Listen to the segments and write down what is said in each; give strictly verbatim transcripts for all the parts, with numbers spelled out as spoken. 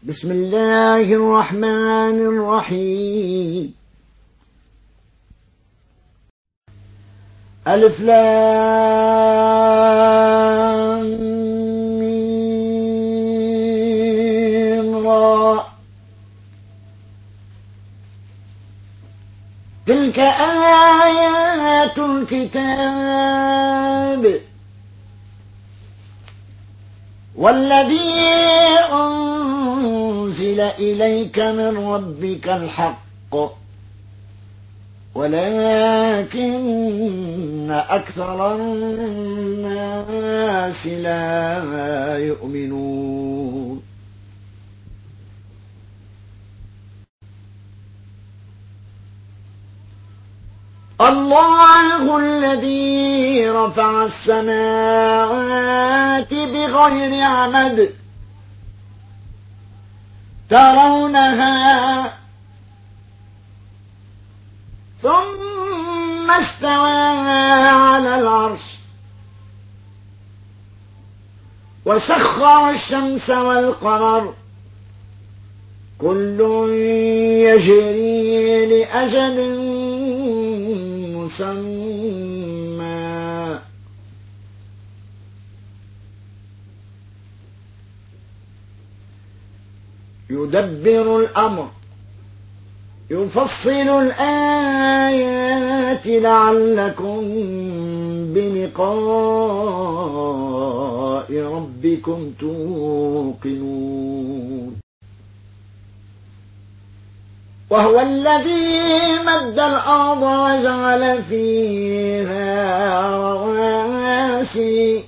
بسم الله الرحمن الرحيم. ألف لام ميم را. تلك آيات الكتاب والذي أنزل إليك من ربك الحق ولكن أكثر الناس لا يؤمنون. الله الذي رفع السماوات بغير عمد ترونها ثم استوى على العرش وسخر الشمس والقمر كل يجري لأجل مسمى يدبر الأمر يفصل الآيات لعلكم بلقاء ربكم توقنون. وهو الذي مد الأرض وجعل فيها رواسي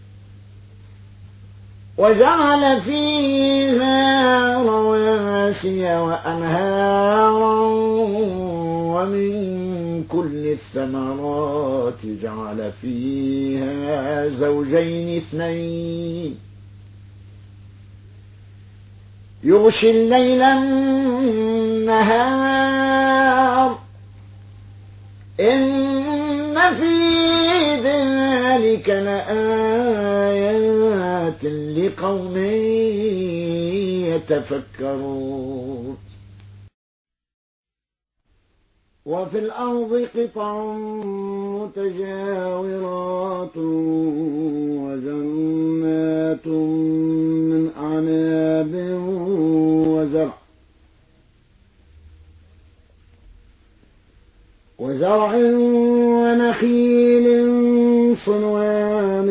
وجعل فيها رواسي وأنهارا ومن كل الثمرات جعل فيها زوجين اثنين يغشي الليل النهار إن في ذلك لآيات لقوم يتفكرون. وفي الأرض قطع متجاورات وجنات من أعناب وزرع وزرع ونخيل صنوان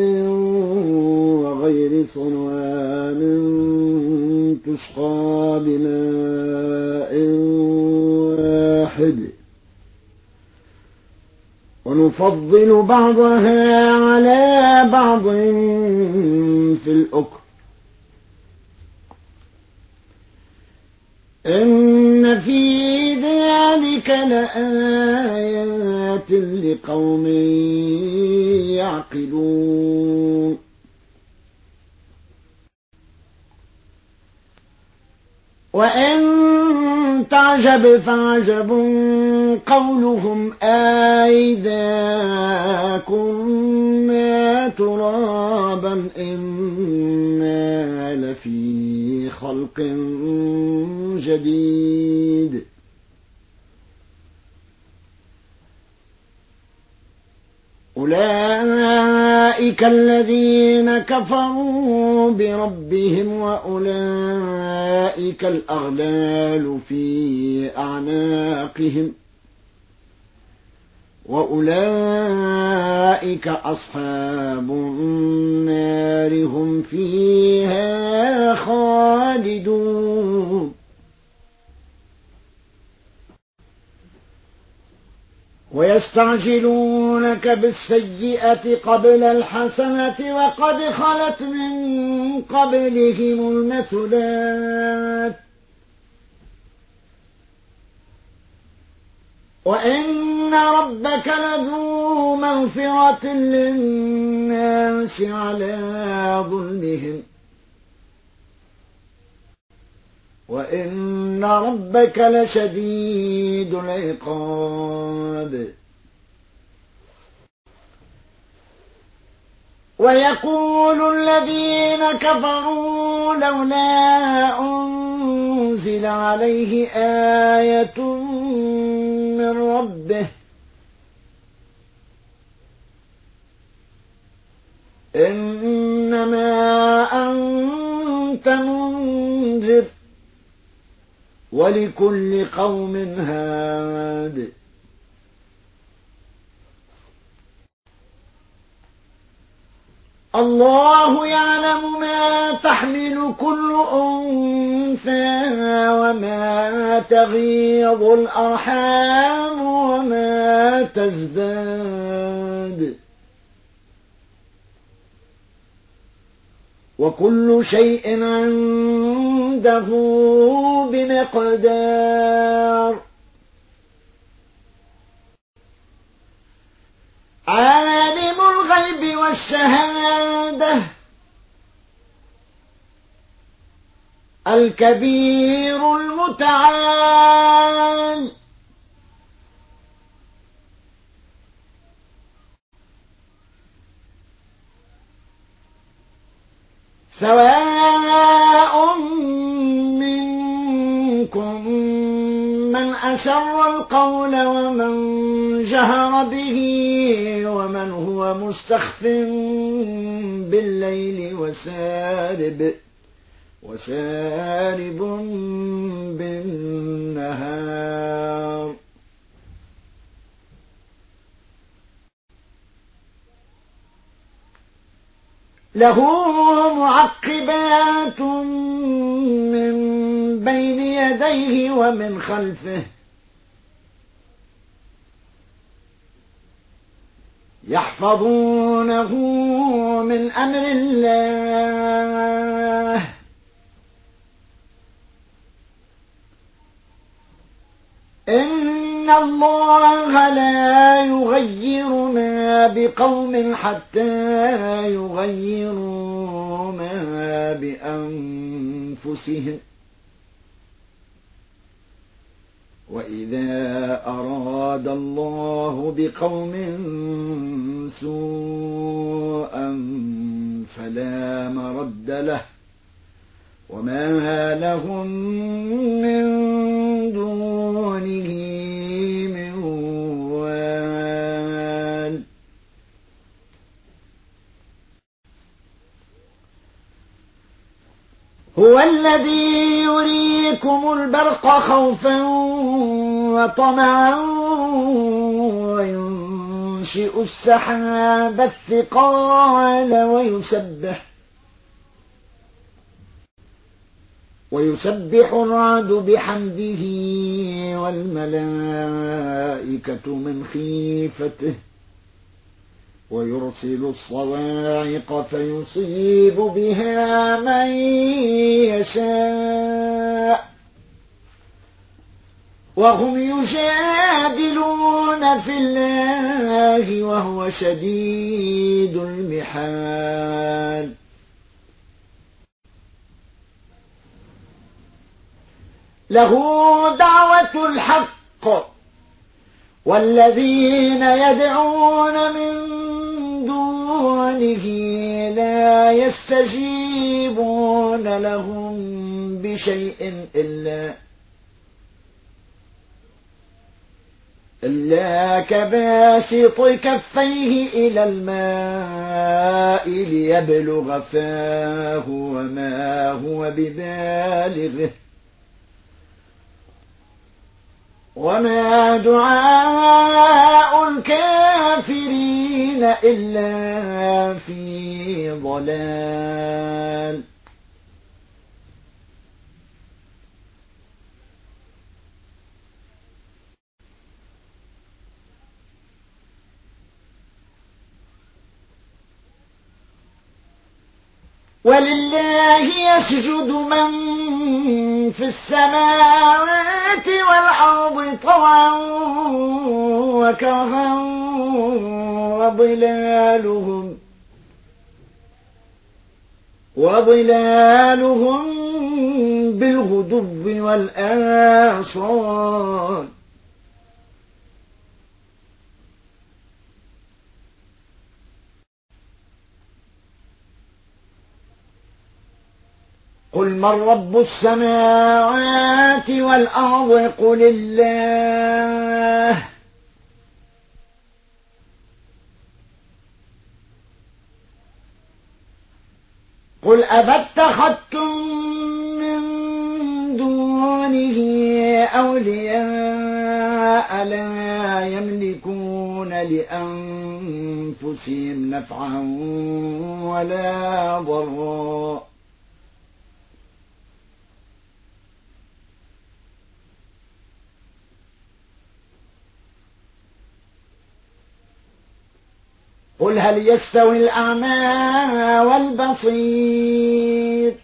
وغير صنوان تسقى بماء واحد ونفضل بعضها على بعض في الأكل إن في ذلك لآيات لقوم يعقلون. وإن تعجب فعجب قولهم أئذا كنا ترابا إنا لفي خلق جديد أولئك الذين كفروا بربهم وأولئك الأغلال في أعناقهم وأولئك أصحاب النار هم فيها خالدون. ويستعجلونك بالسيئة قبل الحسنة وقد خلت من قبلهم المثلات وإن ربك لذو مغفرة للناس على ظلمهم وإن ربك لشديد العقاب. ويقول الذين كفروا لولا أنزل عليه آية من ربه إنما أنت منذر ولكل قوم هاد الله يعلم ما تحمل كل أنثى وما تغيض الأرحام وما تزداد وكل شيء عنده بمقدار عالم الغيب والشهادة الكبير المتعال سواء منكم من أسر القول ومن جهر به ومن هو مستخف بالليل وسارب وسارب بالنهار له معقبات من بين يديه ومن خلفه يحفظونه من أمر الله إن الله لا يغير ما بقوم حتى يغيروا ما بأنفسهم وإذا أراد الله بقوم سوءا فلا مرد له وما لهم من دونه من وال هو الذي يريكم البرق خوفا وطمعا وينشئ السحاب الثقال ويسبح ويسبح الرعد بحمده والملائكة من خيفته ويرسل الصواعق فيصيب بها من يشاء وهم يجادلون في الله وهو شديد المحال له دعوة الحق والذين يدعون من دونه لا يستجيبون لهم بشيء إلا إلا كباسط كفيه إلى الماء ليبلغ فاه وما هو ببالغه وما دعاء الكافرين إلا في ضلال ولله يسجد من في السماوات والأرض طوعا وكرها وظلالهم وظلالهم بالغدو والآصال قل من رب السماوات والأرض قل الله قل أفاتخذتم من دونه أولياء لا يملكون لأنفسهم نفعا ولا ضرا قل هل يستوي الأعمى والبصير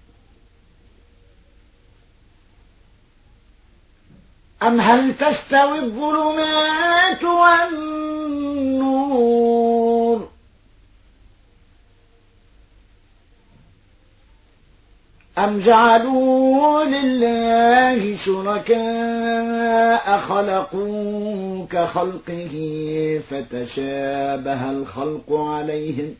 أم هل تستوي الظلمات والنور أم جعلوا لله شركاء خلقوا كخلقه فتشابه الخلق عليهم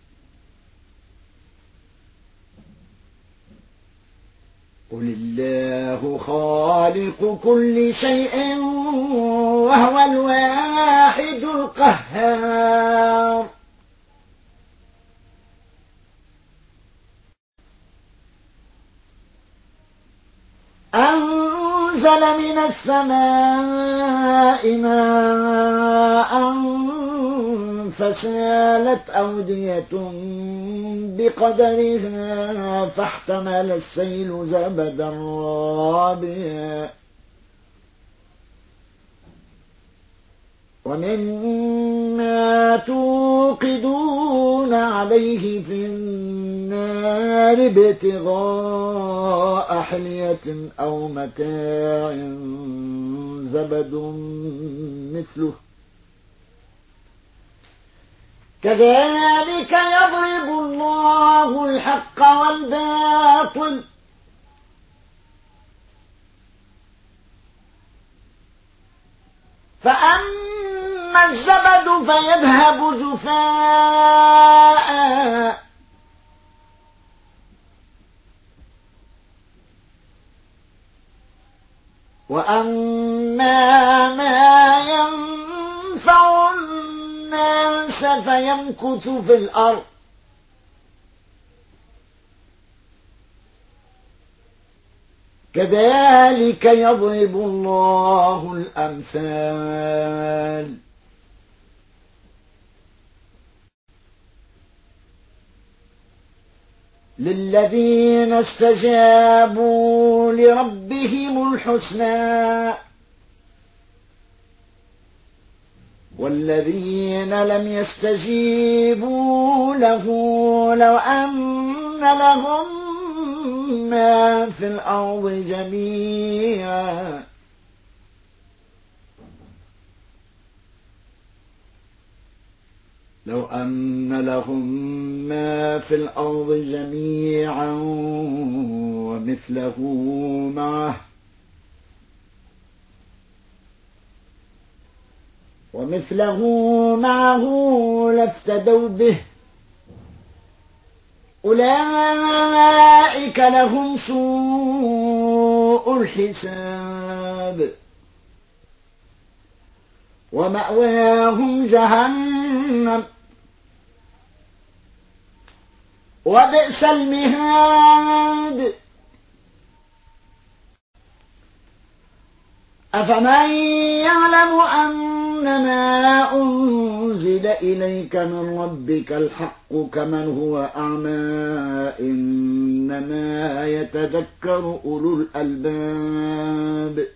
قل الله خالق كل شيء وهو الواحد القهار أنزل من السماء ماء فسالت أودية بقدرها فاحتمل السيل زبدا رابيا ومما توقدون عليه في النار ابتغاء حلية أو متاع زبد مثله كذلك يضرب الله الحق والباطل فأما الزبد فيذهب جفاء وأما ما ينفع الناس فيمكث في الأرض كذلك يضرب الله الأمثال للذين استجابوا لربهم الحسنى والذين لم يستجيبوا له لو أن لهم ما في الأرض جميعا لو أن لهم ما في الأرض جميعا ومثله معه ومثله معه لافتدوا به أولئك لهم سوء الحساب ومأواهم جهنم وبئس المهاد أفمن يعلم أنما أنزل إليك من ربك الحق كمن هو أعمى إنما يتذكر أولو الألباب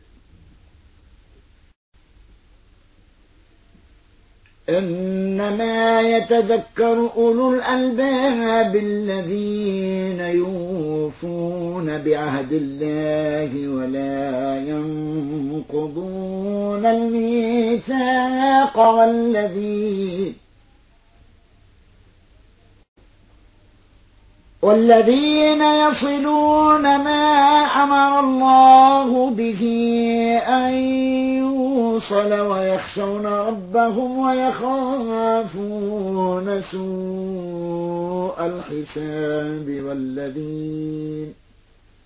إنما يتذكر أولو الألباب الذين يوفون بعهد الله ولا ينقضون الميثاق والذين والذين يصلون ما أمر الله به أن يوصل ويخشون ربهم ويخافون سوء الحساب والذين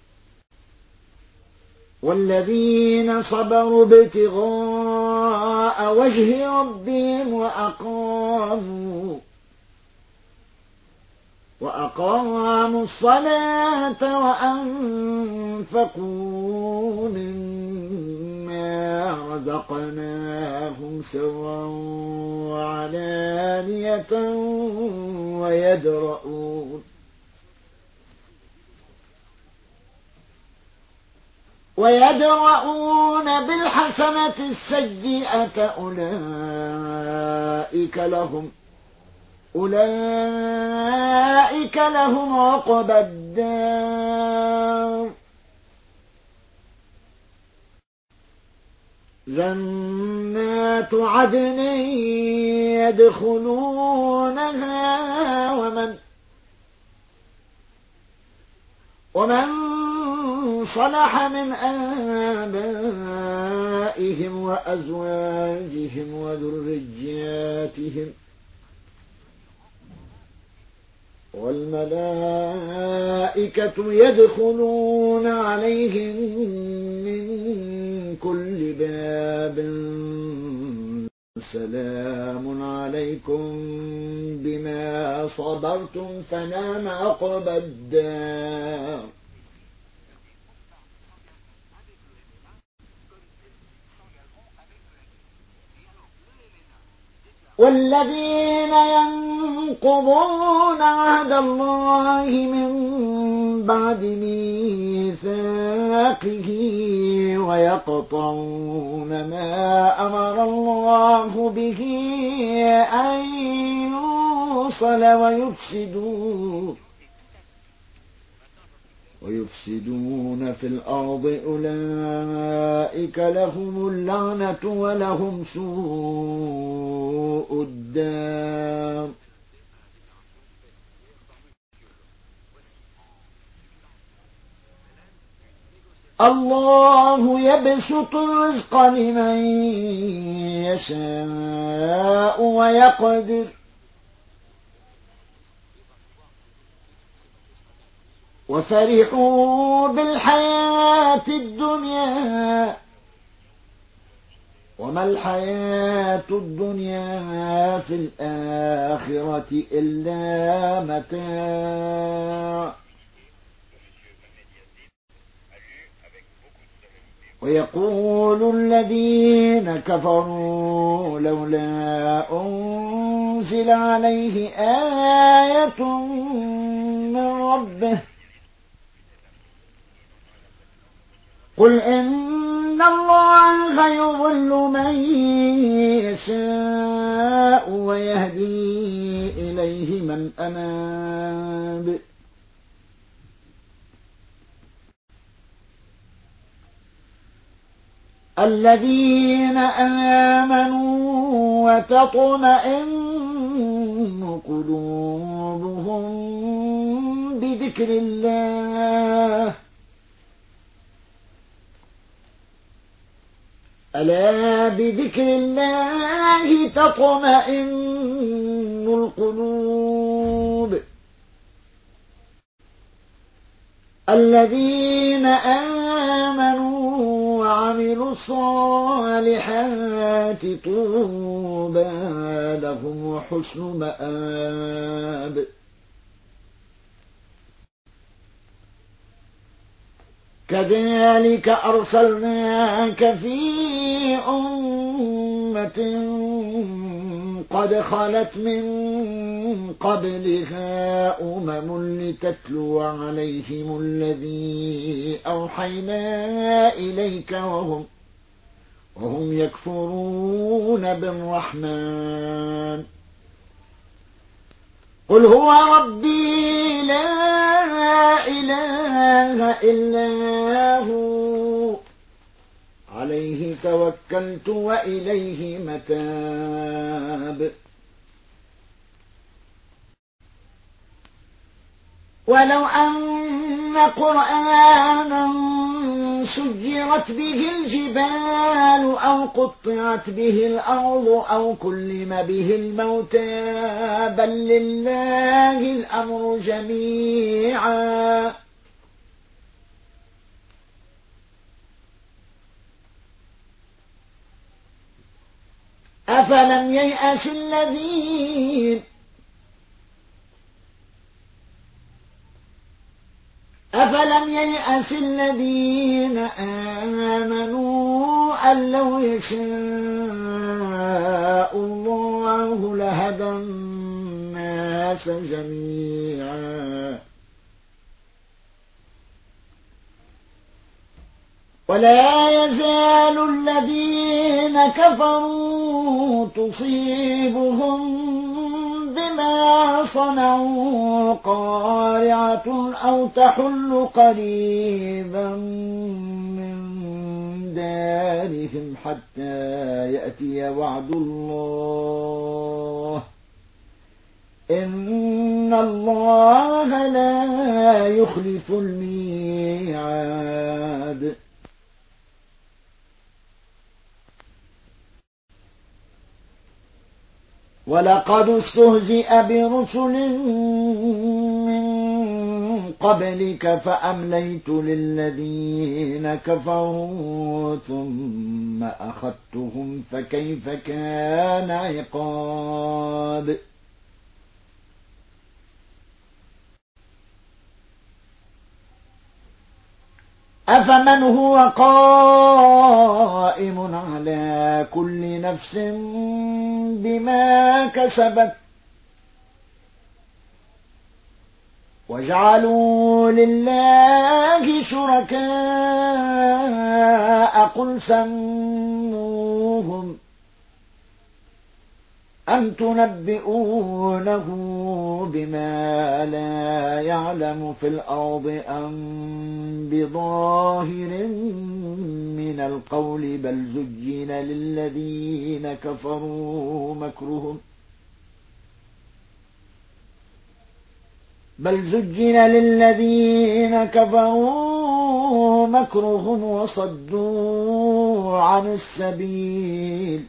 والذين صبروا ابتغاء وجه ربهم وأقاموا وأقاموا الصلاة وأنفقوا مما رزقناهم سرا وعلانية ويدرؤون ويدرؤون بالحسنة السيئة أولئك لهم أولئك لهم عقبى الدار جنات عدن يدخلونها ومن ومن صلح من آبائهم وأزواجهم وذرياتهم والملائكة يدخلون عليهم من كل باب سلام عليكم بما صبرتم فنعم عقبى الدار والذين ينقضون عهد الله من بعد ميثاقه ويقطعون ما أمر الله به أن يوصل ويفسدون ويفسدون في الأرض أولئك لهم اللعنة ولهم سوء الدار الله يبسط الرزق لمن يشاء ويقدر وفرحوا بالحياة الدنيا وما الحياة الدنيا في الآخرة إلا متاع ويقول الذين كفروا لولا أنزل عليه آية من ربه قل إن الله يضل من يشاء ويهدي إليه من أناب الذين آمنوا وتطمئن قلوبهم بذكر الله ألا بذكر الله تطمئن القلوب الذين آمنوا وعملوا الصالحات طوبى لهم وحسن مآب كذلك أرسلناك في أمة قد خلت من قبلها أمم لتتلو عليهم الذي أوحينا إليك وهم وهم يكفرون بالرحمن قل هو ربي لا إله إلا هو عليه توكلت وإليه متاب ولو أن قرآنا سجرت به الجبال أو قطعت به الأرض أو كلم به الموتى بل لله الأمر جميعا أفلم ييأس الذين أفلم ييأس الذين آمنوا أن لو يشاء الله لهدى الناس جميعا ولا يزال الذين كفروا تصيبهم بما صنعوا قارعة أو تحل قريبا من دارهم حتى يأتي وعد الله إن الله لا يخلف الميعاد ولقد استهزئ برسل من قبلك فأمليت للذين كفروا ثم أخذتهم فكيف كان عقاب أفمن هو قائم على كل نفس بما كسبت وجعلوا لله شركاء قل سموهم أم تنبئونه بما لا يعلم في الأرض أم بظاهر من القول بل زين للذين كفروا مكرهم بل زين للذين كفروا مكرهم وصدوا عن السبيل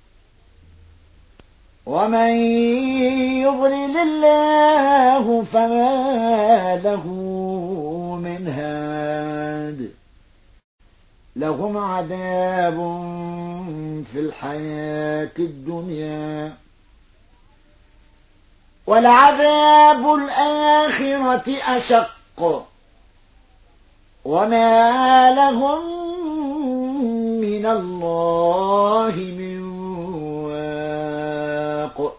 ومن يضلل الله فما له من هاد لهم عذاب في الحياة الدنيا ولعذاب الآخرة أشق وما لهم من الله من واق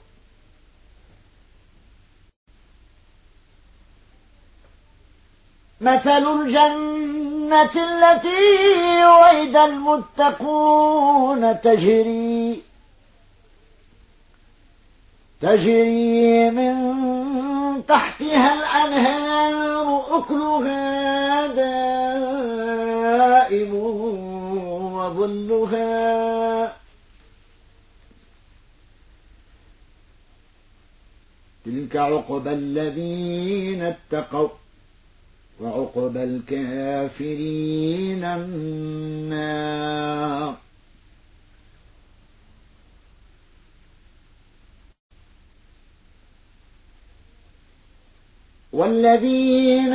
مثل الجنة التي وعد المتقون تجري تجري من تحتها الأنهار أكلها دائم وظلها تلك عقبى الذين اتقوا وعقبى الكافرين النار والذين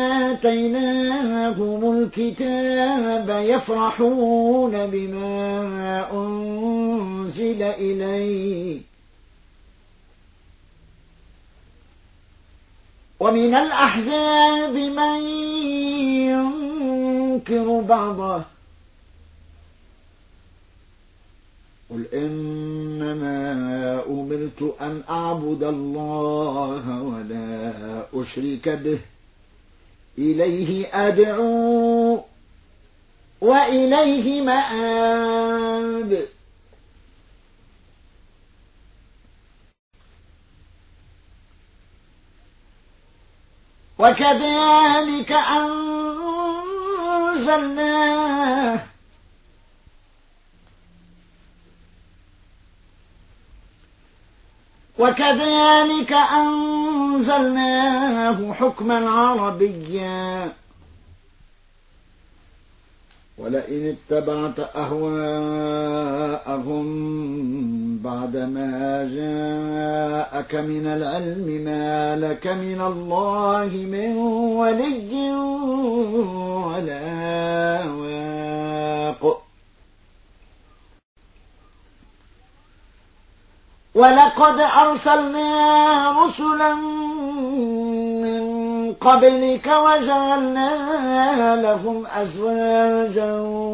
آتيناهم الكتاب يفرحون بما أنزل إليك ومن الأحزاب من ينكر بعضه قل إنما أمرت أن أعبد الله ولا أشرك به إليه أدعو وإليه مآب وكذلك أنزلناه وكذلك أنزلناه حكما عربيا ولئن اتبعت أهواءهم بعدما جاءك من العلم ما لك من الله من ولي ولا واق ولقد أرسلنا رسلا من قبلك وجعلنا لهم أزواجا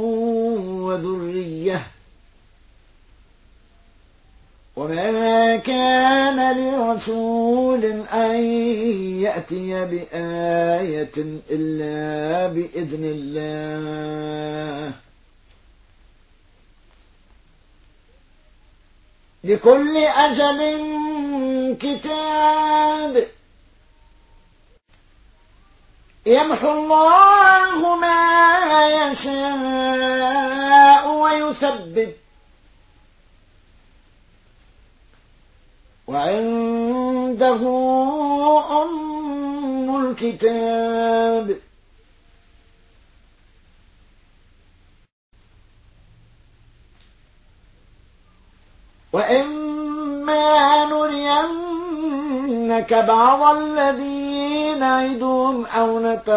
وذرية وما كان لرسول أن يأتي بآية إلا بإذن الله لكل أجل كتاب يمحو الله ما يشاء ويثبت وعنده أم الكتاب وإما نرينك بعض الذي نعدهم أو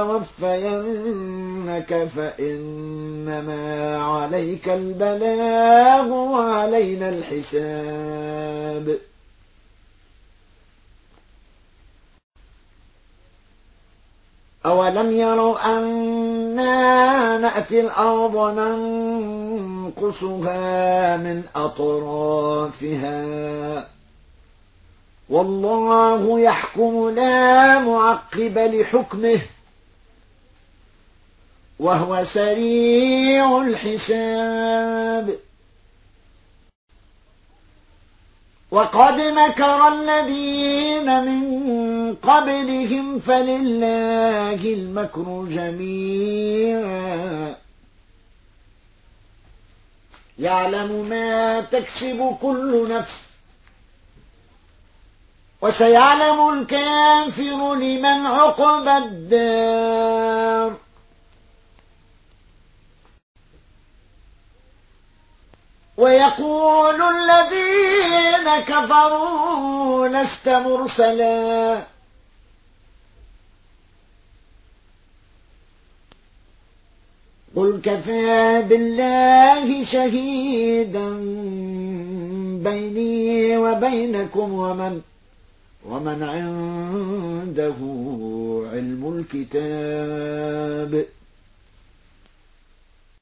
نتوفينك فإنما عليك البلاغ وعلينا الحساب أولم يروا أنا نأتي الأرض ننقصها من أطرافها والله يحكم لا معقب لحكمه وهو سريع الحساب وقد مكر الذين من قبلهم فلله المكر جميعا يعلم ما تكسب كل نفس وسيعلم الكافر لمن عقبى الدار ويقول الذين كفروا لست مرسلا قل كفى بالله شهيدا بيني وبينكم ومن ومن عنده علم الكتاب